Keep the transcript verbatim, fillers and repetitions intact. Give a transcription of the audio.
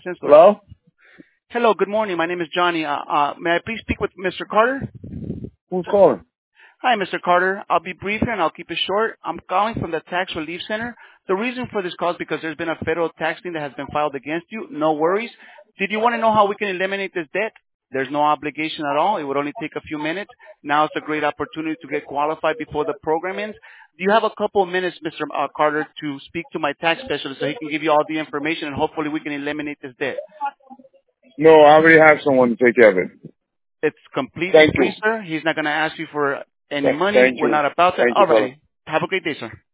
license. Hello? Hello, good morning. My name is Johnny. Uh, uh, may I please speak with Mister Carter? Who's calling? Hi, Mister Carter. I'll be brief and I'll keep it short. I'm calling from the Tax Relief Center. The reason for this call is because there's been a federal tax lien that has been filed against you. No worries. Did you want to know how we can eliminate this debt? There's no obligation at all. It would only take a few minutes. Now it's a great opportunity to get qualified before the program ends. Do you have a couple of minutes, Mister Uh, Carter, to speak to my tax specialist so he can give you all the information and hopefully we can eliminate this debt? No, I already have someone to take care of it. It's completely Thank you. free, sir. He's not going to ask you for any Th- money. Thank We're you. not about that. Thank you, brother. Alrighty. Have a great day, sir.